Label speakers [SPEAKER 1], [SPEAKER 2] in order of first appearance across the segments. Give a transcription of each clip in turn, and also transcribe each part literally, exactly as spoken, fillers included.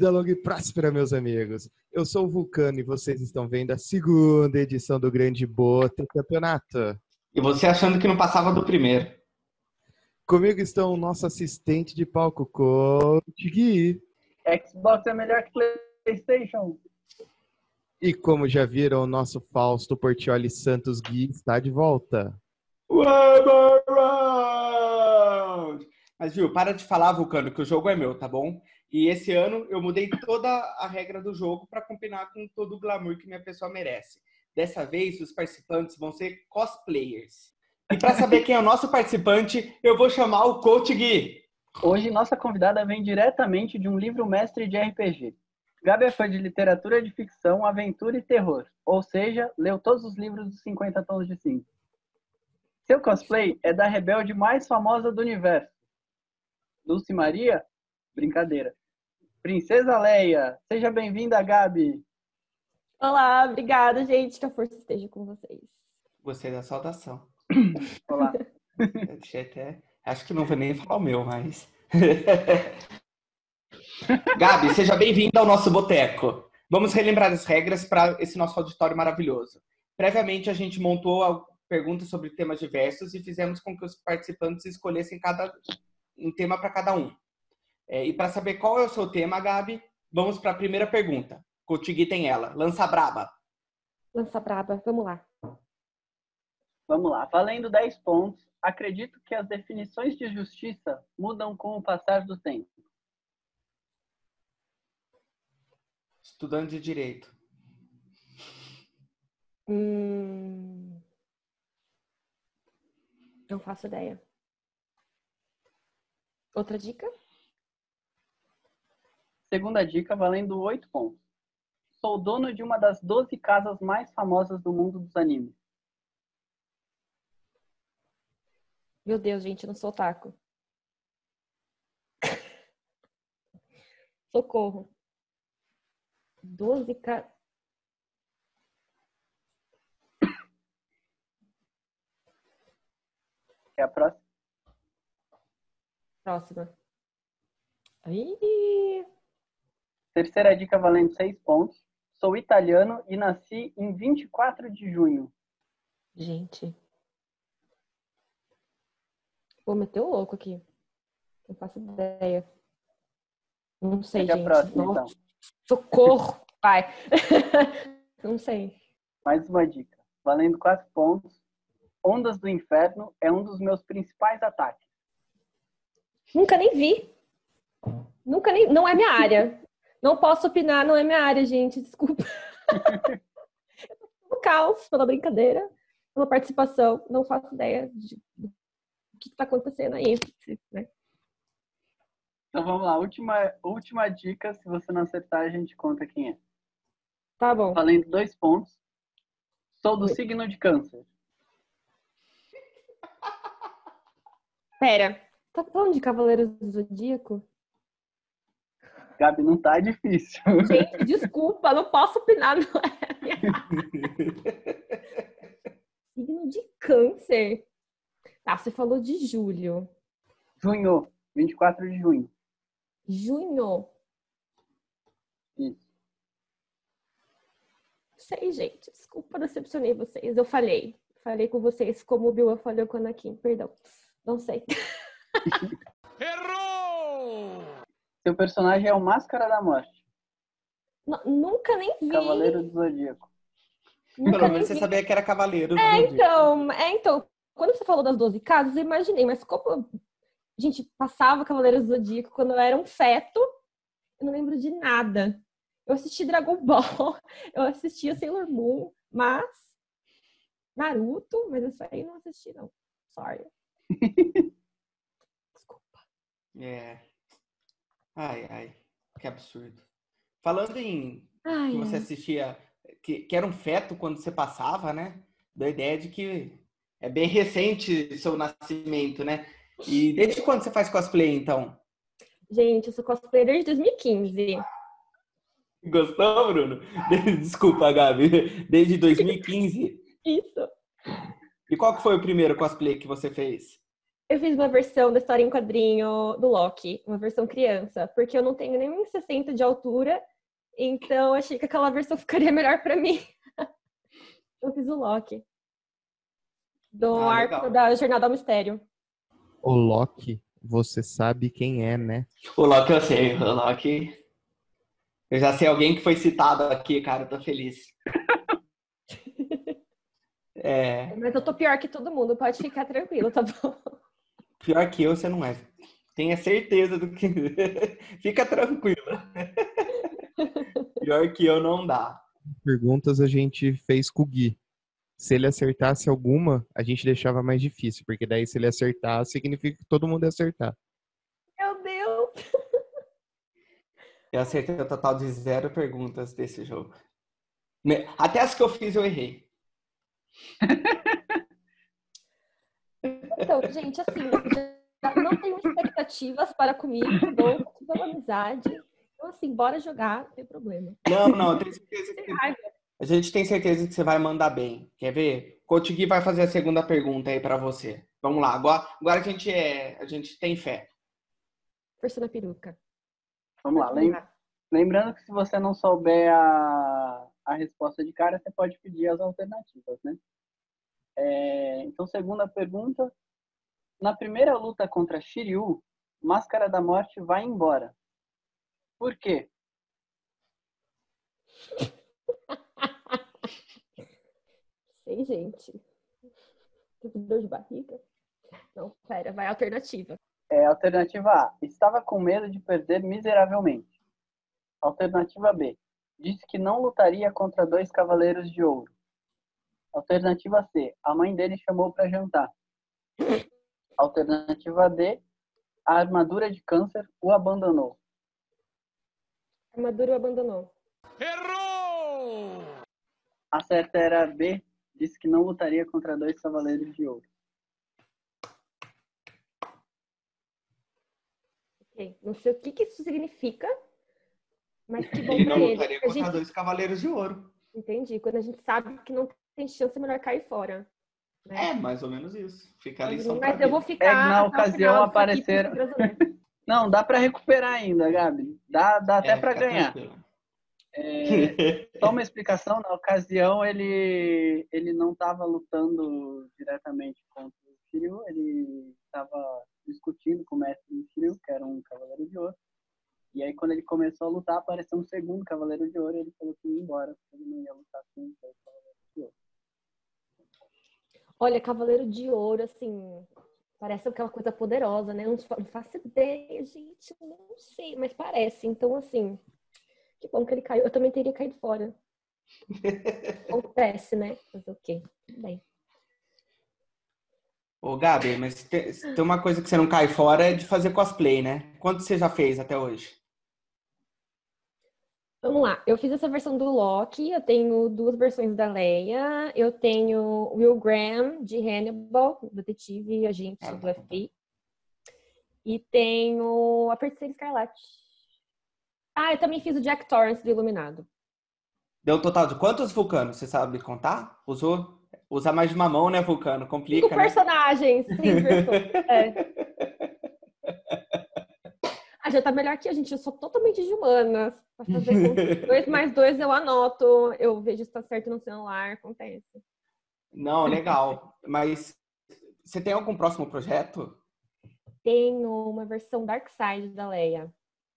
[SPEAKER 1] vida longa e próspera, meus amigos. Eu sou o Vulcano e vocês estão vendo a segunda edição do Grande Boto Campeonato.
[SPEAKER 2] E você achando que não passava do primeiro.
[SPEAKER 1] Comigo estão o nosso assistente de palco, Coach Gui.
[SPEAKER 3] Xbox é melhor que PlayStation.
[SPEAKER 1] E como já viram, o nosso Fausto Portioli Santos Gui está de volta.
[SPEAKER 2] One round! Mas viu, para de falar, Vulcano, que o jogo é meu, tá bom? E esse ano eu mudei toda a regra do jogo para combinar com todo o glamour que minha pessoa merece. Dessa vez, os participantes vão ser cosplayers. E para saber quem é o nosso participante, eu vou chamar o Coach Gui.
[SPEAKER 3] Hoje, nossa convidada vem diretamente de um livro-mestre de R P G. Gabi é fã de literatura de ficção, aventura e terror. Ou seja, leu todos os livros dos cinquenta Tons de Cinza. Seu cosplay é da rebelde mais famosa do universo. Dulce Maria? Brincadeira. Princesa Leia. Seja bem-vinda, Gabi.
[SPEAKER 4] Olá, obrigada, gente. Que a força esteja com vocês.
[SPEAKER 2] Gostei da saudação.
[SPEAKER 3] Olá.
[SPEAKER 2] Deixa até... Acho que não vou nem falar o meu, mas... Gabi, seja bem-vinda ao nosso boteco. Vamos relembrar as regras para esse nosso auditório maravilhoso. Previamente, a gente montou perguntas sobre temas diversos e fizemos com que os participantes escolhessem cada... um tema para cada um. É, e para saber qual é o seu tema, Gabi, vamos para a primeira pergunta. Coach Gui tem ela. Lança braba.
[SPEAKER 4] Lança braba, vamos lá.
[SPEAKER 3] Vamos lá. Valendo dez pontos, acredito que as definições de justiça mudam com o passar do tempo.
[SPEAKER 2] Estudante de Direito.
[SPEAKER 4] Hum... Não faço ideia. Outra dica?
[SPEAKER 3] Segunda dica, valendo oito pontos. Sou dono de uma das doze casas mais famosas do mundo dos animes.
[SPEAKER 4] Meu Deus, gente, eu não sou otaku. Socorro. doze casas...
[SPEAKER 3] É a próxima?
[SPEAKER 4] Próxima. Aí.
[SPEAKER 3] Terceira dica, valendo seis pontos. Sou italiano e nasci em vinte e quatro de junho.
[SPEAKER 4] Gente. Vou meter o louco aqui. Não faço ideia. Não sei,
[SPEAKER 3] Seja
[SPEAKER 4] gente.
[SPEAKER 3] a próxima,
[SPEAKER 4] Nossa.
[SPEAKER 3] então.
[SPEAKER 4] Socorro, pai. Não sei.
[SPEAKER 3] Mais uma dica. Valendo quatro pontos. Ondas do Inferno é um dos meus principais ataques.
[SPEAKER 4] Nunca nem vi. Nunca nem... Não é minha área. Não posso opinar, não é minha área, gente. Desculpa. Pelo caos, pela brincadeira, pela participação. Não faço ideia de... do que está acontecendo aí. Né?
[SPEAKER 3] Então vamos lá. Última, última dica. Se você não acertar, a gente conta quem é.
[SPEAKER 4] Tá bom.
[SPEAKER 3] Valendo dois pontos. Sou do
[SPEAKER 4] Oi.
[SPEAKER 3] signo de Câncer.
[SPEAKER 4] Pera. Tá falando de Cavaleiros do Zodíaco?
[SPEAKER 3] Gabi, não tá difícil.
[SPEAKER 4] Gente, desculpa, não posso opinar, não é minha signo de Câncer. Tá, você falou de julho.
[SPEAKER 3] Junho. vinte e quatro de junho.
[SPEAKER 4] Junho.
[SPEAKER 3] Isso.
[SPEAKER 4] Sei, gente. Desculpa, decepcionei vocês. Eu falei. Falei com vocês como o Bill falhou com a Anakin. Perdão. Não sei.
[SPEAKER 5] Errou!
[SPEAKER 3] Seu personagem é o Máscara da Morte.
[SPEAKER 4] N- nunca nem vi.
[SPEAKER 3] Cavaleiro do Zodíaco.
[SPEAKER 4] Nunca
[SPEAKER 2] Pelo
[SPEAKER 4] nem
[SPEAKER 2] menos você
[SPEAKER 4] vi.
[SPEAKER 2] sabia que era Cavaleiro. do
[SPEAKER 4] É,
[SPEAKER 2] Zodíaco.
[SPEAKER 4] então, é, então. Quando você falou das doze casas, eu imaginei. Mas como... Gente, passava Cavaleiros do Zodíaco quando eu era um feto. Eu não lembro de nada. Eu assisti Dragon Ball. Eu assistia Sailor Moon. Mas... Naruto. Mas isso aí eu não assisti, não. Sorry. Desculpa.
[SPEAKER 2] É. Ai, ai. Que absurdo. Falando em
[SPEAKER 4] Ai,
[SPEAKER 2] que você
[SPEAKER 4] ai.
[SPEAKER 2] assistia, que, que era um feto quando você passava, né? Da ideia de que é bem recente seu nascimento, né? E desde quando você faz cosplay, então?
[SPEAKER 4] Gente, eu sou cosplayer desde dois mil e quinze.
[SPEAKER 2] Gostou, Bruno? Desculpa, Gabi. Desde dois mil e quinze.
[SPEAKER 4] Isso.
[SPEAKER 2] E qual que foi o primeiro cosplay que você fez?
[SPEAKER 4] Eu fiz uma versão da história em quadrinho do Loki, uma versão criança, porque eu não tenho nem um e sessenta de altura, então achei que aquela versão ficaria melhor pra mim. Eu fiz o Loki. Do
[SPEAKER 2] Ah,
[SPEAKER 4] arco
[SPEAKER 2] legal.
[SPEAKER 4] da Jornada ao Mistério.
[SPEAKER 1] O Loki, você sabe quem é, né?
[SPEAKER 2] O Loki eu sei, o Loki... Eu já sei alguém que foi citado aqui, cara, eu tô feliz. É,
[SPEAKER 4] Mas eu tô pior que todo mundo, pode ficar tranquilo, tá bom?
[SPEAKER 2] pior que eu, você não é. Tenha certeza do que... Fica tranquila. Pior que eu não dá.
[SPEAKER 1] Perguntas a gente fez com o Gui. Se ele acertasse alguma, a gente deixava mais difícil, porque daí se ele acertar, significa que todo mundo ia acertar.
[SPEAKER 4] Meu Deus!
[SPEAKER 2] Eu acertei o total de zero perguntas desse jogo. Me- Até as que eu fiz eu errei.
[SPEAKER 4] Então, gente, assim, já não tenho expectativas para comigo, tá bom? Pela amizade. Então, assim, bora jogar, não tem problema.
[SPEAKER 2] Não, não, eu tenho certeza
[SPEAKER 4] Sem
[SPEAKER 2] que...
[SPEAKER 4] raiva.
[SPEAKER 2] A gente tem certeza que você vai mandar bem. Quer ver? Coach Gui vai fazer a segunda pergunta aí pra você. Vamos lá. Agora, agora a gente é, a gente tem fé.
[SPEAKER 4] Força na peruca.
[SPEAKER 3] Vamos lá.
[SPEAKER 4] Pode
[SPEAKER 3] Lem-
[SPEAKER 4] mandar.
[SPEAKER 3] Lembrando que se você não souber a, a resposta de cara, você pode pedir as alternativas, né? É, então, segunda pergunta. Na primeira luta contra Shiryu, Máscara da Morte vai embora. Por quê?
[SPEAKER 4] Sei, gente. Tive dor de barriga. Não, pera, vai alternativa.
[SPEAKER 3] É, alternativa A. Estava com medo de perder miseravelmente. Alternativa B. Disse que não lutaria contra dois cavaleiros de ouro. Alternativa C. A mãe dele chamou para jantar. Alternativa D. A armadura de câncer o abandonou.
[SPEAKER 4] A armadura o abandonou.
[SPEAKER 3] A certa era a B. Disse que não lutaria contra dois cavaleiros de ouro.
[SPEAKER 4] Ok. Não sei o que, que isso significa, mas que bom
[SPEAKER 2] Ele
[SPEAKER 4] pra
[SPEAKER 2] não
[SPEAKER 4] ele.
[SPEAKER 2] lutaria
[SPEAKER 4] A
[SPEAKER 2] contra
[SPEAKER 4] gente...
[SPEAKER 2] dois cavaleiros de ouro.
[SPEAKER 4] Entendi. Quando a gente sabe que não tem chance, é melhor cair fora. Né?
[SPEAKER 2] É, mais ou menos isso. Fica a lição
[SPEAKER 4] Mas
[SPEAKER 2] pra
[SPEAKER 4] eu vou
[SPEAKER 2] vida.
[SPEAKER 4] ficar
[SPEAKER 3] É que na
[SPEAKER 4] até o
[SPEAKER 3] ocasião
[SPEAKER 4] final desse
[SPEAKER 3] apareceram-
[SPEAKER 4] capítulo brasileiro.
[SPEAKER 3] Não, dá para recuperar ainda, Gabi. Dá, dá até
[SPEAKER 2] É,
[SPEAKER 3] para
[SPEAKER 2] fica
[SPEAKER 3] ganhar.
[SPEAKER 2] tranquilo.
[SPEAKER 3] É, só uma explicação, na ocasião ele, ele não estava lutando diretamente contra o Shiryu, ele estava discutindo com o mestre do Shiryu, que era um cavaleiro de ouro. E aí quando ele começou a lutar, apareceu um segundo cavaleiro de ouro e ele falou que ia embora, porque ele não ia lutar com o cavaleiro de ouro.
[SPEAKER 4] Olha, Cavaleiro de Ouro, assim, parece aquela coisa poderosa, né? Eu não fa- não faço ideia, gente, eu não sei, mas parece. Então, assim, que bom que ele caiu. Eu também teria caído fora. Acontece, né? Fazer o quê? Tudo bem.
[SPEAKER 2] Ô, Gabi, mas tem, tem uma coisa que você não cai fora é de fazer cosplay, né? Quanto você já fez até hoje?
[SPEAKER 4] Vamos lá, eu fiz essa versão do Loki, eu tenho duas versões da Leia, eu tenho Will Graham, de Hannibal, detetive e agente
[SPEAKER 2] Ah,
[SPEAKER 4] do
[SPEAKER 2] tá,
[SPEAKER 4] F B I, e tenho a Feiticeira Escarlate. Ah, eu também fiz o Jack Torrance do Iluminado.
[SPEAKER 2] Deu um total de quantos vulcanos? Você sabe contar? Usou? Usa mais de uma mão, né, vulcano? Complica,
[SPEAKER 4] Cinco
[SPEAKER 2] né?
[SPEAKER 4] personagens, seis versões. É. Ah, já tá melhor que a gente, eu sou totalmente de humanas. Pra fazer conta. Dois mais dois eu anoto, eu vejo se tá certo no celular, acontece.
[SPEAKER 2] Não, legal. Mas você tem algum próximo projeto?
[SPEAKER 4] Tenho uma versão Dark Side da Leia.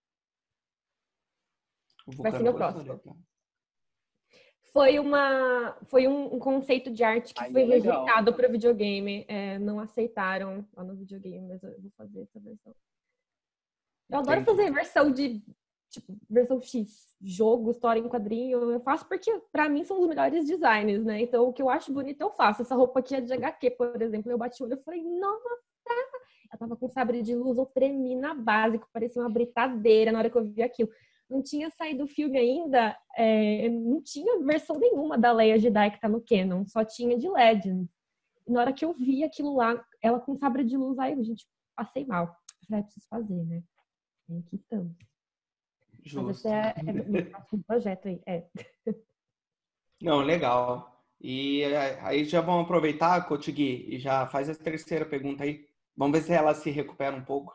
[SPEAKER 2] O
[SPEAKER 4] Vai ser
[SPEAKER 2] vulcano
[SPEAKER 4] meu
[SPEAKER 2] gostou,
[SPEAKER 4] próximo.
[SPEAKER 2] né?
[SPEAKER 4] Foi, uma, foi um, um conceito de arte que
[SPEAKER 3] Aí
[SPEAKER 4] foi
[SPEAKER 3] é legal.
[SPEAKER 4] rejeitado para o videogame. É, não aceitaram lá no videogame, mas eu vou fazer essa versão. Eu adoro
[SPEAKER 2] Entendi.
[SPEAKER 4] fazer versão de, tipo, versão X, jogo, história em quadrinho. Eu faço porque, pra mim, são os melhores designs, né? Então, o que eu acho bonito, eu faço. Essa roupa aqui é de H Q, por exemplo. Eu bati o olho e falei, nossa! Eu tava com sabre de luz, eu tremi na base, parecia uma britadeira na hora que eu vi aquilo. Não tinha saído o filme ainda, é, não tinha versão nenhuma da Leia Jedi que tá no Canon, só tinha de Legends. E na hora que eu vi aquilo lá, ela com sabre de luz, aí, gente, passei mal. Eu falei, preciso fazer, né? E aqui estamos. Mas
[SPEAKER 2] Justo.
[SPEAKER 4] esse é, é meu próximo projeto aí. É.
[SPEAKER 2] Não, legal. E é, aí já vamos aproveitar, Coach Gui, e já faz a terceira pergunta aí. Vamos ver se ela se recupera um pouco.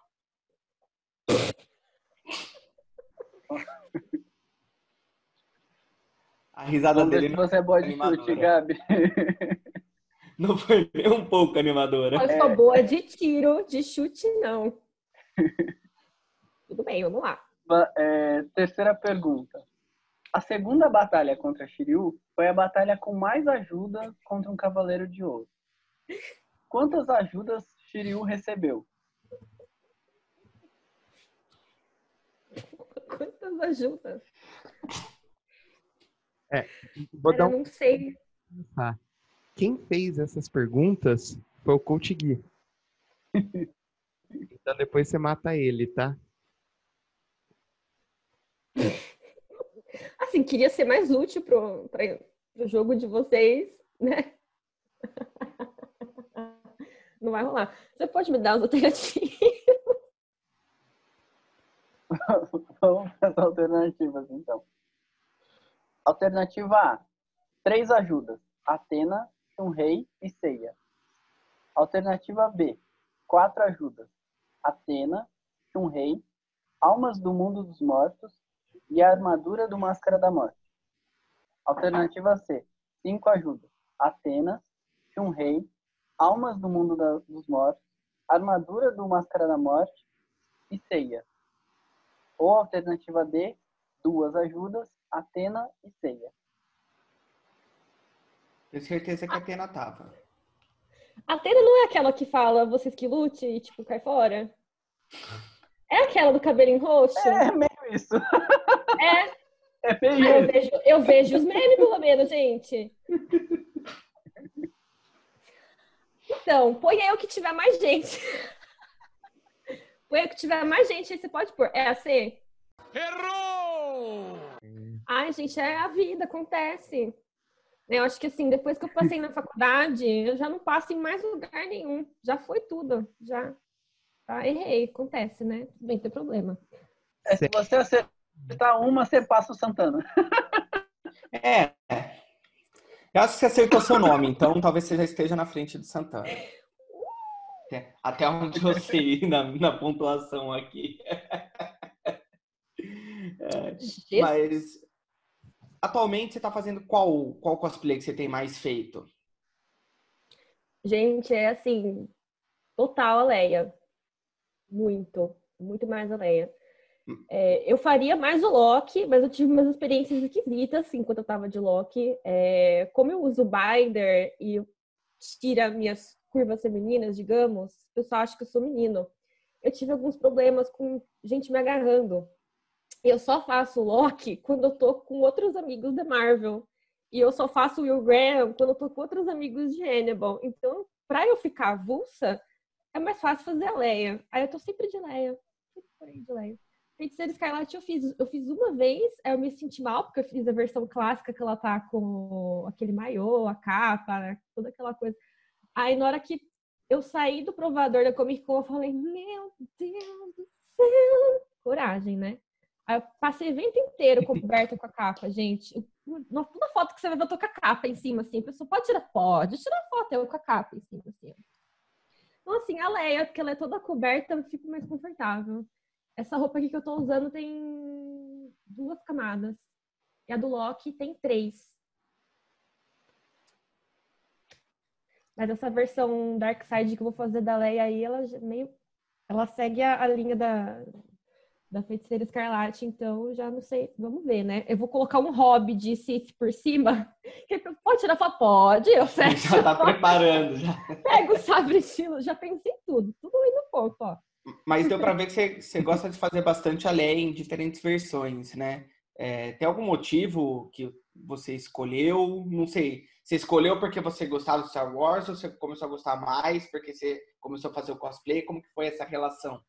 [SPEAKER 2] A risada
[SPEAKER 3] Vamos ver
[SPEAKER 2] dele
[SPEAKER 3] se
[SPEAKER 2] não
[SPEAKER 3] você é boa
[SPEAKER 2] foi
[SPEAKER 3] de chute,
[SPEAKER 2] animadora.
[SPEAKER 3] Gabi.
[SPEAKER 2] Não foi nem um pouco animadora.
[SPEAKER 4] Eu sou boa de tiro, de chute, não. Tudo bem, vamos lá.
[SPEAKER 3] É, terceira pergunta. A segunda batalha contra Shiryu foi a batalha com mais ajuda contra um Cavaleiro de Ouro. Quantas ajudas Shiryu recebeu?
[SPEAKER 4] Quantas ajudas?
[SPEAKER 1] É, vou
[SPEAKER 4] Cara,
[SPEAKER 1] dar
[SPEAKER 4] eu
[SPEAKER 1] um...
[SPEAKER 4] não sei.
[SPEAKER 1] Tá. Quem fez essas perguntas foi o Coach Gui. Então depois você mata ele, tá?
[SPEAKER 4] Assim, queria ser mais útil pro, pra, pro jogo de vocês, né? Não vai rolar. Você pode me dar as alternativas?
[SPEAKER 3] Vamos para as alternativas, então. Alternativa A. Três ajudas. Atena, Shunrei e Seiya. Alternativa B. Quatro ajudas. Atena, Shunrei, Almas do Mundo dos Mortos e a Armadura do Máscara da Morte. Alternativa C. Cinco ajudas. Atenas, Shunrei, Almas do Mundo da, dos Mortos, Armadura do Máscara da Morte e Seiya. Ou alternativa D. Duas ajudas. Atena e Seiya.
[SPEAKER 2] Tenho certeza que a Atena tava.
[SPEAKER 4] A Atena não é aquela que fala vocês que lute e, tipo, cai fora? É aquela do cabelinho roxo?
[SPEAKER 3] É meio isso.
[SPEAKER 4] É.
[SPEAKER 3] É meio
[SPEAKER 4] Ah, eu,
[SPEAKER 3] isso.
[SPEAKER 4] vejo, eu vejo os memes, pelo menos, gente. Então, põe aí o que tiver mais gente. Põe aí o que tiver mais gente, aí você pode pôr. É a C?
[SPEAKER 5] Errou!
[SPEAKER 4] Ai, gente, é a vida, acontece. Eu acho que, assim, depois que eu passei na faculdade, eu já não passo em mais lugar nenhum. Já foi tudo, já. Tá, errei, acontece, né? Tudo bem, não tem problema.
[SPEAKER 3] É, se você acertar uma, você passa o Santana.
[SPEAKER 2] É. Eu acho que você acertou seu nome, então talvez você já esteja na frente do Santana. Até, até onde eu sei na, na pontuação aqui. É, mas atualmente você está fazendo qual, qual cosplay que você tem mais feito?
[SPEAKER 4] Gente, é assim, total a Leia. Muito, muito mais a Leia. É, eu faria mais o Loki, mas eu tive umas experiências esquisitas, assim, enquanto eu tava de Loki. É, como eu uso o binder e tira minhas curvas femininas, digamos, o pessoal acha que eu sou menino. Eu tive alguns problemas com gente me agarrando. Eu só faço o Loki quando eu tô com outros amigos da Marvel. E eu só faço o Will Graham quando eu tô com outros amigos de Hannibal. Então, pra eu ficar avulsa, é mais fácil fazer a Leia. Aí eu tô sempre de Leia. Sempre por aí de Leia. Feiticeira Escarlate eu fiz, eu fiz uma vez, aí eu me senti mal, porque eu fiz a versão clássica que ela tá com aquele maiô, a capa, né? Toda aquela coisa. Aí na hora que eu saí do provador da Comic Con, eu falei, meu Deus do céu! Coragem, né? Aí eu passei o evento inteiro coberta com a capa, gente. Toda foto que você vai ver, eu tô com a capa em cima, assim. A pessoa pode tirar? Pode tirar foto, eu com a capa em cima, assim. Então, assim, a Leia, porque ela é toda coberta, eu fico mais confortável. Essa roupa aqui que eu tô usando tem duas camadas. E a do Loki tem três. Mas essa versão Dark Side que eu vou fazer da Leia aí, ela meio... Ela segue a, a linha da, da Feiticeira Escarlate, então já não sei. Vamos ver, né? Eu vou colocar um hobby de Sith por cima. Pode tirar foto? Pode, eu fecho.
[SPEAKER 2] Já tá preparando, já.
[SPEAKER 4] Pega o sabre estilo, já pensei em tudo. Tudo aí no ponto, ó.
[SPEAKER 2] Mas deu pra ver que você, você gosta de fazer bastante a Leia em diferentes versões, né? É, tem algum motivo que você escolheu? Não sei. Você escolheu porque você gostava de Star Wars ou você começou a gostar mais porque você começou a fazer o cosplay? Como que foi essa relação?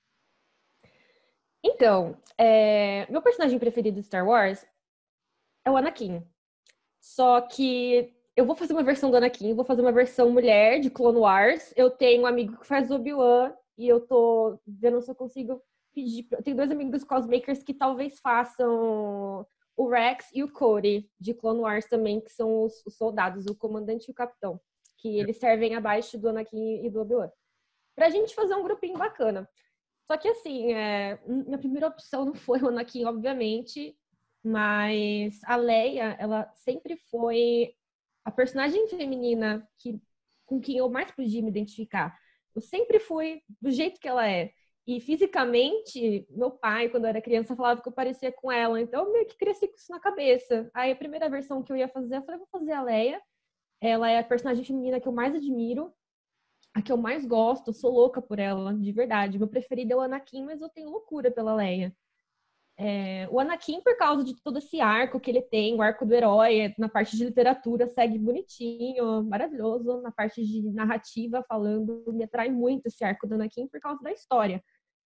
[SPEAKER 4] Então, é... meu personagem preferido de Star Wars é o Anakin. Só que eu vou fazer uma versão do Anakin, vou fazer uma versão mulher de Clone Wars. Eu tenho um amigo que faz Obi-Wan e eu tô vendo se eu consigo pedir. Eu tenho dois amigos cosmakers que talvez façam o Rex e o Cody de Clone Wars também, que são os, os soldados, o comandante e o capitão, que eles servem abaixo do Anakin e do Obi-Wan. pra gente fazer um grupinho bacana. Só que assim, é, minha primeira opção não foi o Anakin, obviamente, mas a Leia, ela sempre foi a personagem feminina que, com quem eu mais podia me identificar. Eu sempre fui do jeito que ela é. E fisicamente, meu pai, quando eu era criança, falava que eu parecia com ela. Então, eu meio que cresci com isso na cabeça. Aí, a primeira versão que eu ia fazer, eu falei, vou fazer a Leia. Ela é a personagem feminina que eu mais admiro, a que eu mais gosto. Eu sou louca por ela, de verdade. Meu preferido é o Anakin, mas eu tenho loucura pela Leia. É, o Anakin, por causa de todo esse arco que ele tem, o arco do herói, na parte de literatura, segue bonitinho, maravilhoso. Na parte de narrativa, falando, me atrai muito esse arco do Anakin por causa da história.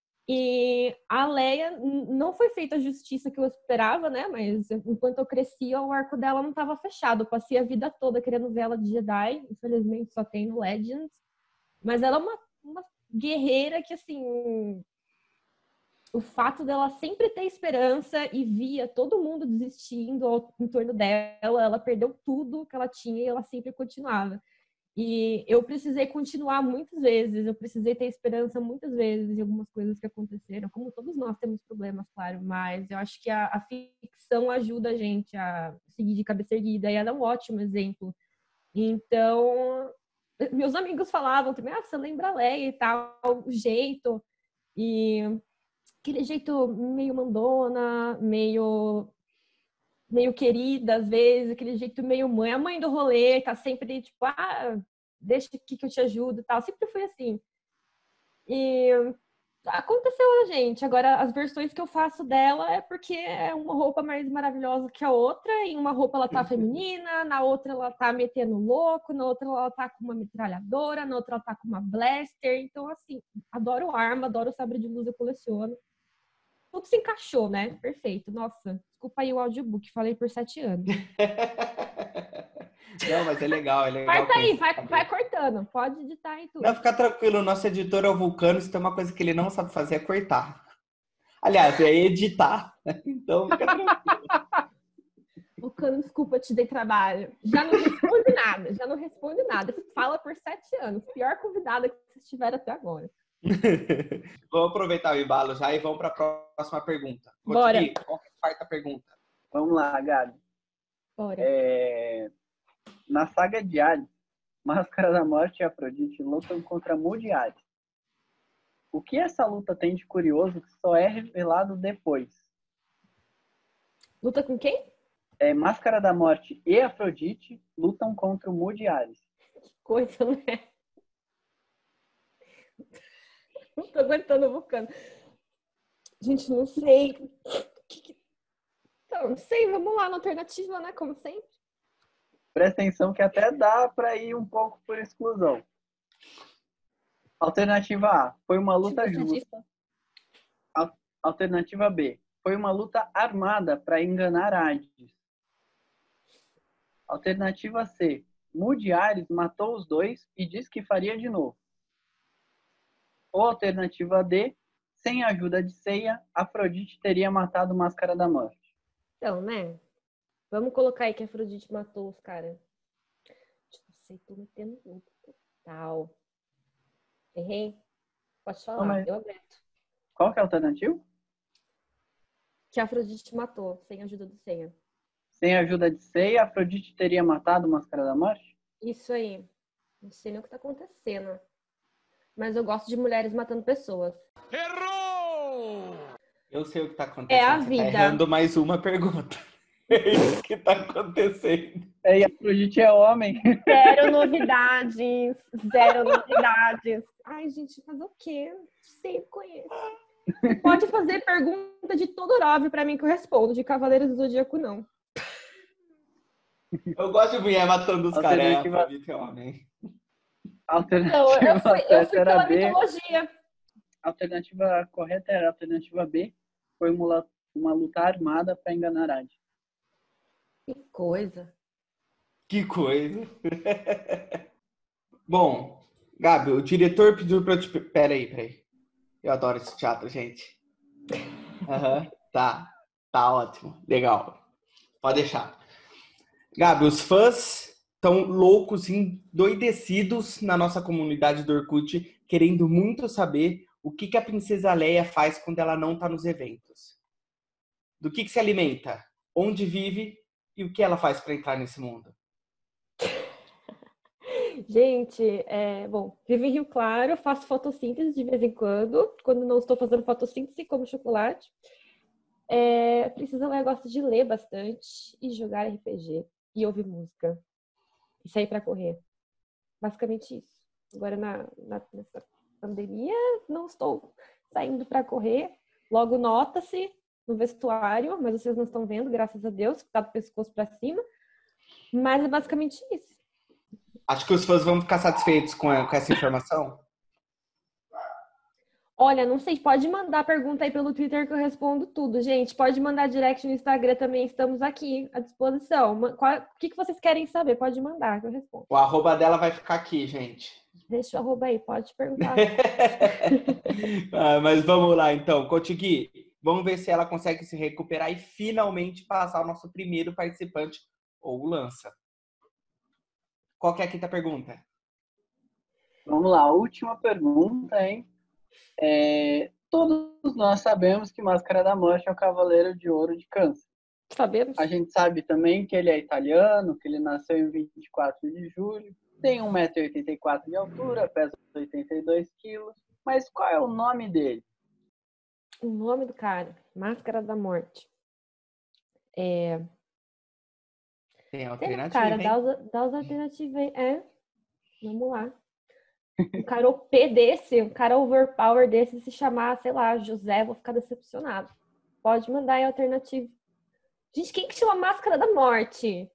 [SPEAKER 4] E a Leia não foi feita a justiça que eu esperava, né? Mas enquanto eu crescia, o arco dela não estava fechado. Eu passei a vida toda querendo ver ela de Jedi. Infelizmente, só tem no Legends. Mas ela é uma, uma guerreira que, assim... O fato dela sempre ter esperança e via todo mundo desistindo ao, em torno dela, ela perdeu tudo que ela tinha e ela sempre continuava. E eu precisei continuar muitas vezes, eu precisei ter esperança muitas vezes em algumas coisas que aconteceram, como todos nós temos problemas, claro, mas eu acho que a, a ficção ajuda a gente a seguir de cabeça erguida e ela é um ótimo exemplo. Então, meus amigos falavam também, ah, você lembra a Leia e tal, o jeito, e... aquele jeito meio mandona, meio, meio querida, às vezes, aquele jeito meio mãe, a mãe do rolê, tá sempre tipo, ah, deixa aqui que eu te ajudo e tal. Sempre foi assim. E aconteceu a gente. Agora, as versões que eu faço dela é porque é uma roupa mais maravilhosa que a outra. Em uma roupa ela tá feminina, na outra ela tá metendo louco, na outra ela tá com uma metralhadora, na outra ela tá com uma blaster. Então, assim, adoro arma, adoro sabre de luz, eu coleciono. Tudo se encaixou, né? Perfeito. Nossa, desculpa aí o audiobook, falei por sete anos.
[SPEAKER 2] Não, mas é legal, é legal.
[SPEAKER 4] Corta aí, vai, vai cortando. Pode editar aí tudo.
[SPEAKER 2] Não, fica tranquilo. O nosso editor é o Vulcano, se tem uma coisa que ele não sabe fazer é cortar. Aliás, é editar. Então, fica tranquilo.
[SPEAKER 4] Vulcano, desculpa, te dei trabalho. Já não responde nada, já não responde nada. Fala por sete anos. Pior convidada que vocês tiveram até agora.
[SPEAKER 2] Vamos aproveitar o embalo já e vamos para a próxima pergunta.
[SPEAKER 4] Bora.
[SPEAKER 2] Continue. Qual é a quarta pergunta?
[SPEAKER 3] Vamos lá, Gabi.
[SPEAKER 4] Bora.
[SPEAKER 3] É... Na saga de Hades, Máscara da Morte e Afrodite lutam contra Moody Hades. O que essa luta tem de curioso que só é revelado depois?
[SPEAKER 4] Luta com quem?
[SPEAKER 3] É, Máscara da Morte e Afrodite lutam contra o Moody Hades.
[SPEAKER 4] Que coisa, né? Não tô aguentando o Vulcano. Gente, não sei. Então, não sei, vamos lá na alternativa, né? Como sempre.
[SPEAKER 3] Presta atenção que até dá para ir um pouco por exclusão. Alternativa A, foi uma luta justa. Alternativa B, foi uma luta armada para enganar Hades. Alternativa C, Moody Hades matou os dois e disse que faria de novo. Ou alternativa D, sem a ajuda de Seiya, Afrodite teria matado Máscara da Morte.
[SPEAKER 4] Então, né? Vamos colocar aí que a Afrodite matou os caras. Não sei, tô metendo louco total. Errei? Pode falar,
[SPEAKER 3] Não, mas...
[SPEAKER 4] eu aguento.
[SPEAKER 3] Qual que é a alternativa?
[SPEAKER 4] Que a Afrodite matou, sem a ajuda do Seiya.
[SPEAKER 3] Sem a ajuda de Seiya, Afrodite teria matado Máscara da Morte?
[SPEAKER 4] Isso aí. Não sei nem o que tá acontecendo. Mas eu gosto de mulheres matando pessoas.
[SPEAKER 5] Errou!
[SPEAKER 2] Eu sei o que tá acontecendo.
[SPEAKER 4] É a
[SPEAKER 2] Você
[SPEAKER 4] vida.
[SPEAKER 2] tá errando mais uma pergunta. É isso que tá acontecendo.
[SPEAKER 3] É, e Afrodite é homem.
[SPEAKER 4] Zero novidades. Zero novidades. Ai, gente, fazer o quê? Sempre conheço. Pode fazer pergunta de Todorov pra mim que eu respondo. De Cavaleiros do Zodíaco, não.
[SPEAKER 2] Eu gosto de mulher matando os caras. É,
[SPEAKER 3] Alternativa-
[SPEAKER 2] Afrodite é homem.
[SPEAKER 3] Alternativa
[SPEAKER 4] Não, eu fui, eu fui
[SPEAKER 3] era
[SPEAKER 4] pela
[SPEAKER 3] B.
[SPEAKER 4] mitologia.
[SPEAKER 3] A alternativa correta era a alternativa B. Foi uma, uma luta armada para enganar Hades.
[SPEAKER 4] Que coisa.
[SPEAKER 2] Que coisa. Bom, Gabi, o diretor pediu pra eu te... Peraí, peraí. Eu adoro esse teatro, gente. Aham, tá. Tá ótimo. Legal. Pode deixar. Gabi, os fãs estão loucos, endoidecidos na nossa comunidade do Orkut, querendo muito saber o que, que a Princesa Leia faz quando ela não está nos eventos. Do que, que se alimenta, onde vive e o que ela faz para entrar nesse mundo.
[SPEAKER 4] Gente, é, bom, vivo em Rio Claro, faço fotossíntese de vez em quando. Quando não estou fazendo fotossíntese, como chocolate. É, Princesa Leia gosta de ler bastante e jogar R P G e ouvir música. E sair para correr. Basicamente isso. Agora, na, na, nessa pandemia, não estou saindo para correr. Logo nota-se no vestuário, mas vocês não estão vendo, graças a Deus, que tá do pescoço para cima. Mas é basicamente isso.
[SPEAKER 2] Acho que os fãs vão ficar satisfeitos com, com essa informação.
[SPEAKER 4] Olha, não sei, pode mandar pergunta aí pelo Twitter que eu respondo tudo, gente. Pode mandar direct no Instagram também, estamos aqui à disposição. Qual, o que, que vocês querem saber? Pode mandar que eu respondo.
[SPEAKER 2] O arroba dela vai ficar aqui, gente.
[SPEAKER 4] Deixa o arroba aí, pode perguntar.
[SPEAKER 2] ah, mas vamos lá, então. Cotigui, vamos ver se ela consegue se recuperar e finalmente passar o nosso primeiro participante, ou lança. Qual que é a quinta pergunta?
[SPEAKER 3] Vamos lá, última pergunta, hein? É, todos nós sabemos que Máscara da Morte é o Cavaleiro de Ouro de Câncer.
[SPEAKER 4] Sabemos.
[SPEAKER 3] A gente sabe também que ele é italiano, que ele nasceu em vinte e quatro de julho, tem um metro e oitenta e quatro de altura, pesa oitenta e dois quilos. Mas qual é o nome dele?
[SPEAKER 4] O nome do cara, Máscara da Morte. É...
[SPEAKER 2] Tem
[SPEAKER 4] Tem,
[SPEAKER 2] alternativa,
[SPEAKER 4] cara,
[SPEAKER 2] hein?
[SPEAKER 4] dá os, dá os alternativas aí. É, vamos lá. Um cara O P desse, um cara overpower desse, se chamar, sei lá, José, vou ficar decepcionado. Pode mandar aí a alternativa. Gente, quem que chama Máscara da Morte?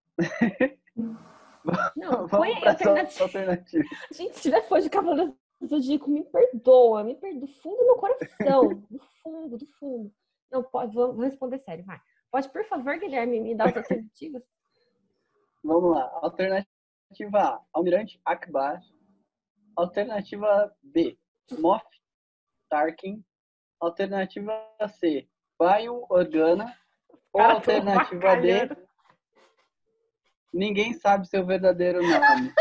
[SPEAKER 4] Não, põe aí a alternativa. alternativa. Gente, se tiver fã de Cavaleiro do Zodíaco, me perdoa, me perdoa, do fundo do meu coração, do fundo, do fundo. Não, pode, vou, vou responder sério, vai. Pode, por favor, Guilherme, me dar as alternativas?
[SPEAKER 3] Vamos lá. Alternativa A, Almirante Akbar. Alternativa B, Moff Tarkin. Alternativa C, Baio Organa. Ou
[SPEAKER 4] Cara,
[SPEAKER 3] alternativa D, ninguém sabe seu verdadeiro nome.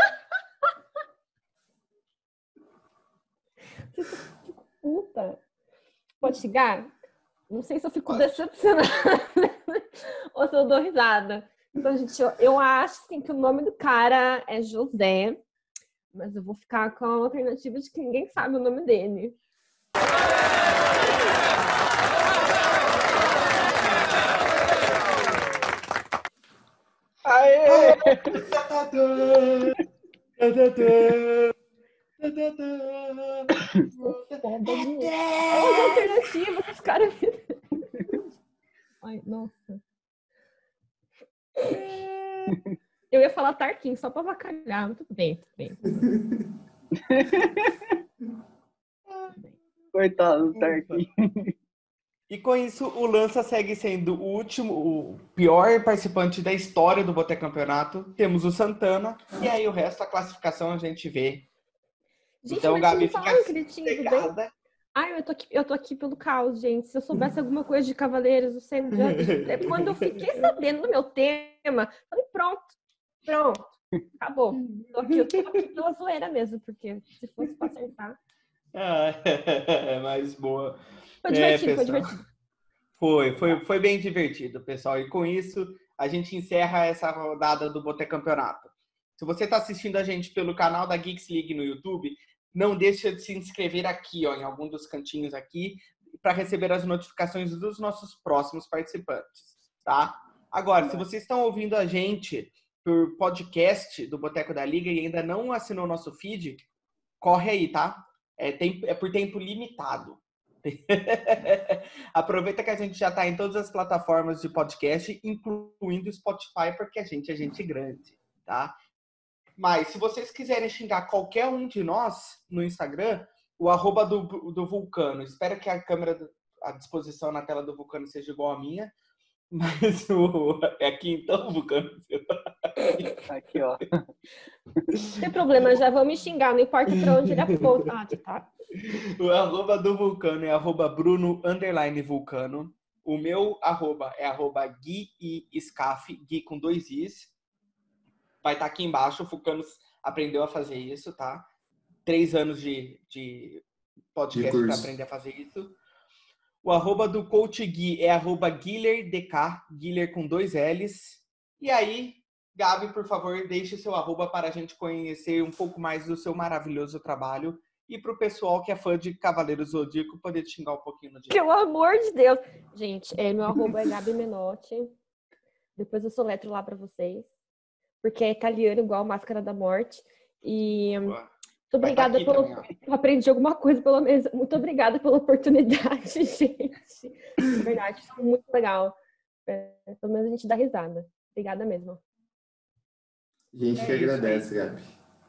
[SPEAKER 4] Puta. Pode chegar? Não sei se eu fico decepcionada ou se eu dou risada. Então, gente, eu, eu acho sim, que o nome do cara é José, mas eu vou ficar com a alternativa de que ninguém sabe o nome dele.
[SPEAKER 3] Aê!
[SPEAKER 4] Olha as alternativas que os caras... Ai, nossa. Eu ia falar Tarkin só pra avacalhar, mas tudo bem, tudo bem.
[SPEAKER 3] Coitado do Tarkin.
[SPEAKER 2] E com isso, o Lança segue sendo o último, o pior participante da história do Botecampeonato. Temos o Santana, e aí o resto, a classificação a gente vê.
[SPEAKER 4] Gente,
[SPEAKER 2] então,
[SPEAKER 4] mas
[SPEAKER 2] Gabi,
[SPEAKER 4] não
[SPEAKER 2] fica
[SPEAKER 4] falam que ele tinha ido bem.
[SPEAKER 2] sossegada.
[SPEAKER 4] Ai, eu tô, aqui, eu tô aqui pelo caos, gente. Se eu soubesse alguma coisa de Cavaleiros, eu sempre já... Quando eu fiquei sabendo do meu tema, falei, pronto, pronto, acabou. Tô aqui, eu tô aqui pela zoeira mesmo, porque se fosse pra acertar...
[SPEAKER 2] Ah, é mais boa.
[SPEAKER 4] Foi divertido,
[SPEAKER 2] é,
[SPEAKER 4] foi divertido.
[SPEAKER 2] Foi, foi, foi bem divertido, pessoal. E com isso, a gente encerra essa rodada do Botecampeonato. Se você está assistindo a gente pelo canal da Geeks League no YouTube, não deixa de se inscrever aqui, ó, em algum dos cantinhos aqui, para receber as notificações dos nossos próximos participantes, tá? Agora, se vocês estão ouvindo a gente por podcast do Boteco da Liga e ainda não assinou o nosso feed, corre aí, tá? É, tem, é por tempo limitado. Aproveita que a gente já está em todas as plataformas de podcast, incluindo o Spotify, porque a gente é gente grande, tá? Mas se vocês quiserem xingar qualquer um de nós no Instagram, o arroba do, do Vulcano. Espero que a câmera à disposição na tela do Vulcano seja igual à minha. Mas o, é aqui então, Vulcano.
[SPEAKER 3] Aqui, ó.
[SPEAKER 4] Não tem problema, já vão me xingar, não importa pra onde ele aponta. Ah, tá.
[SPEAKER 2] O arroba do Vulcano é arroba Bruno underline Vulcano. O meu arroba é arroba Gui e Scaf, Gui com dois Is. vai estar aqui embaixo. O Vulcanos aprendeu a fazer isso, tá? Três anos de, de podcast
[SPEAKER 6] De
[SPEAKER 2] para
[SPEAKER 6] curso.
[SPEAKER 2] aprender a fazer isso. O arroba do Coach Gui é arroba GuilherDK, Guilher com dois L's. E aí, Gabi, por favor, deixe seu arroba para a gente conhecer um pouco mais do seu maravilhoso trabalho. E para o pessoal que é fã de Cavaleiro Zodíaco poder te xingar um pouquinho no dia.
[SPEAKER 4] Pelo amor de Deus. Gente, é, meu arroba é Gabi Menotti. Depois eu soletro lá para vocês. Porque é italiano, igual Máscara da Morte. E
[SPEAKER 2] Boa.
[SPEAKER 4] muito obrigada
[SPEAKER 2] aqui
[SPEAKER 4] pelo...
[SPEAKER 2] também,
[SPEAKER 4] Eu aprendi alguma coisa, pelo menos. Muito obrigada pela oportunidade, gente. De verdade, foi muito legal. É, pelo menos a gente dá risada. Obrigada mesmo.
[SPEAKER 6] A gente
[SPEAKER 2] É
[SPEAKER 6] que
[SPEAKER 2] isso,
[SPEAKER 6] agradece, Gabi.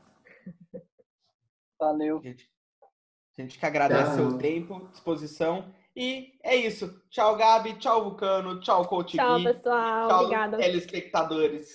[SPEAKER 3] Valeu.
[SPEAKER 2] Gente, a gente que agradece
[SPEAKER 6] Tchau.
[SPEAKER 2] seu tempo, disposição. E é isso. Tchau, Gabi. Tchau, Vulcano. Tchau, Coach
[SPEAKER 4] Tchau,
[SPEAKER 2] Gui.
[SPEAKER 4] pessoal.
[SPEAKER 2] Tchau,
[SPEAKER 4] Obrigada.
[SPEAKER 2] telespectadores.